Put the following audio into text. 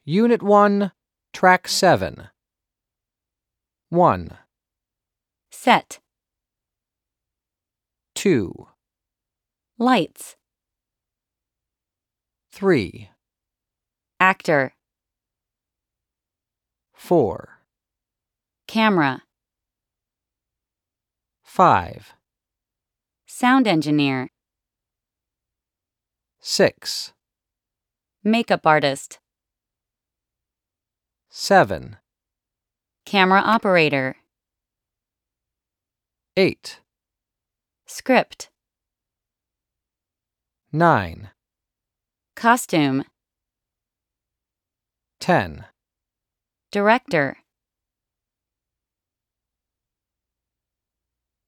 Unit 1, Track 7. 1, Set. 2, Lights. 3, Actor. 4, Camera. 5, Sound engineer. 6, Makeup artist. 7, Camera operator. 8, Script. 9, Costume. 10. Director.